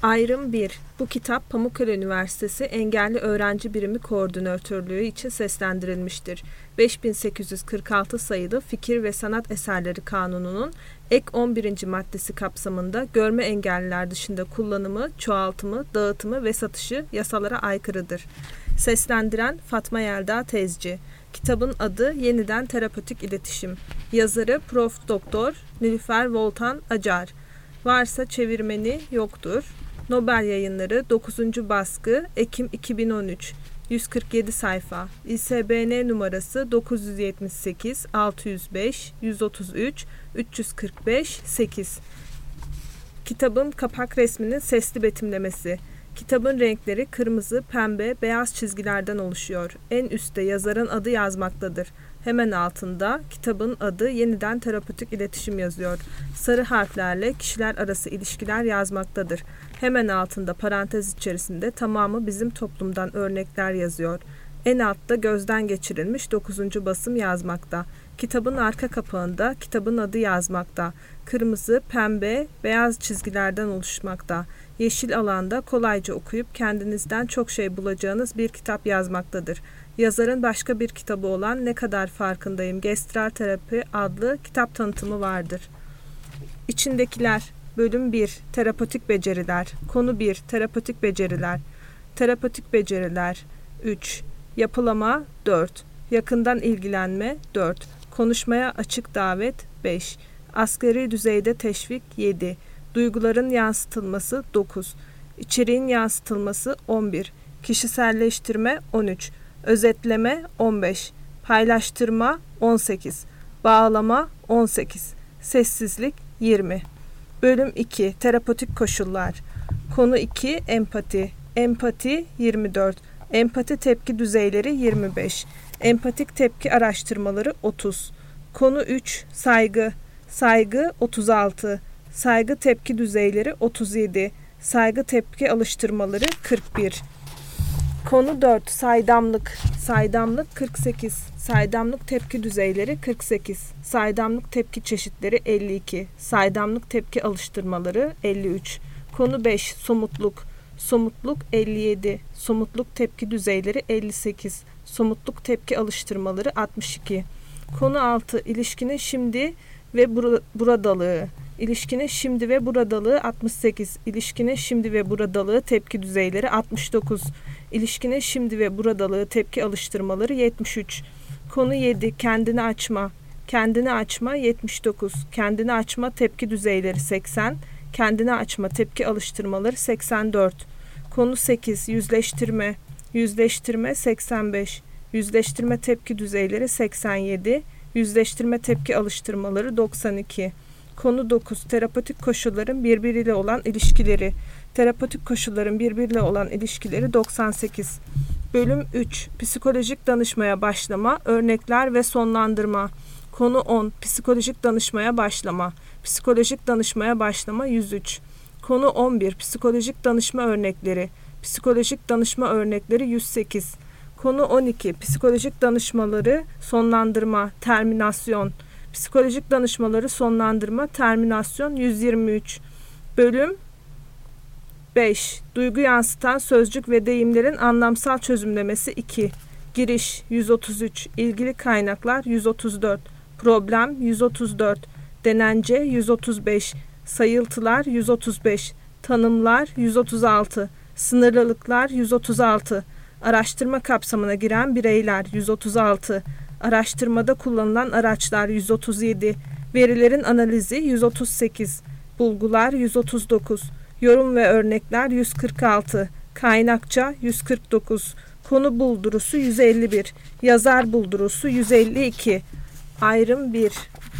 Ayrım 1. Bu kitap Pamukkale Üniversitesi Engelli Öğrenci Birimi Koordinatörlüğü için seslendirilmiştir. 5846 sayılı Fikir ve Sanat Eserleri Kanunu'nun ek 11. maddesi kapsamında görme engelliler dışında kullanımı, çoğaltımı, dağıtımı ve satışı yasalara aykırıdır. Seslendiren Fatma Yelda Tezci. Kitabın adı Yeniden Terapötik İletişim. Yazarı Prof. Doktor Nilüfer Voltan Acar. Varsa çevirmeni yoktur. Nobel Yayınları 9. baskı Ekim 2013 147 sayfa. İSBN numarası 978 605 133 345 8. Kitabın kapak resminin sesli betimlemesi. Kitabın renkleri kırmızı, pembe, beyaz çizgilerden oluşuyor. En üstte yazarın adı yazmaktadır. Hemen altında kitabın adı Yeniden Terapötik İletişim yazıyor. Sarı harflerle kişiler arası ilişkiler yazmaktadır. Hemen altında parantez içerisinde tamamı bizim toplumdan örnekler yazıyor. En altta gözden geçirilmiş 9. basım yazmakta. Kitabın arka kapağında kitabın adı yazmakta. Kırmızı, pembe, beyaz çizgilerden oluşmakta. Yeşil alanda kolayca okuyup kendinizden çok şey bulacağınız bir kitap yazmaktadır. Yazarın başka bir kitabı olan Ne Kadar Farkındayım Gestalt Terapi adlı kitap tanıtımı vardır. İçindekiler. Bölüm 1. Terapötik beceriler. Konu 1. Terapötik beceriler. Terapötik beceriler. 3. Yapılama 4. Yakından ilgilenme 4. Konuşmaya açık davet 5. Asgari düzeyde teşvik 7. Duyguların yansıtılması 9. İçeriğin yansıtılması 11. Kişiselleştirme 13. Özetleme 15. Paylaştırma 18. Bağlama 18. Sessizlik 20. Bölüm 2. Terapötik koşullar. Konu 2. Empati. Empati 24. Empati tepki düzeyleri 25. Empatik tepki araştırmaları 30. Konu 3. Saygı. Saygı 36. Saygı tepki düzeyleri 37. Saygı tepki alıştırmaları 41. Konu 4. Saydamlık. Saydamlık 48. Saydamlık tepki düzeyleri 48. Saydamlık tepki çeşitleri 52. Saydamlık tepki alıştırmaları 53. Konu 5. Somutluk. Somutluk 57. Somutluk tepki düzeyleri 58. Somutluk tepki alıştırmaları 62. Konu 6. İlişkinin şimdi ve buradalığı. İlişkinin şimdi ve buradalığı 68. İlişkinin şimdi ve buradalığı tepki düzeyleri 69. İlişkinin şimdi ve buradalığı tepki alıştırmaları 73. Konu 7. Kendini açma. Kendini açma 79. Kendini açma tepki düzeyleri 80. Kendini açma tepki alıştırmaları 84. Konu 8. Yüzleştirme. Yüzleştirme 85. Yüzleştirme tepki düzeyleri 87. Yüzleştirme tepki alıştırmaları 92. Konu 9. Terapötik koşulların birbiriyle olan ilişkileri. Terapötik koşulların birbiriyle olan ilişkileri 98. Bölüm 3. Psikolojik danışmaya başlama, örnekler ve sonlandırma. Konu 10. Psikolojik danışmaya başlama. Psikolojik danışmaya başlama 103. Konu 11. Psikolojik danışma örnekleri. Psikolojik danışma örnekleri 108. Konu 12. Psikolojik danışmaları sonlandırma, terminasyon. Psikolojik danışmaları sonlandırma, terminasyon 123. Bölüm 5. Duygu yansıtan sözcük ve deyimlerin anlamsal çözümlemesi 2. Giriş 133. İlgili kaynaklar 134. Problem 134. Denence 135. Sayıltılar 135. Tanımlar 136. Sınırlılıklar 136. Araştırma kapsamına giren bireyler 136. Araştırmada kullanılan araçlar 137. Verilerin analizi 138. Bulgular 139. Yorum ve örnekler 146. Kaynakça 149. Konu buldurusu 151. Yazar buldurusu 152. Ayrım 1.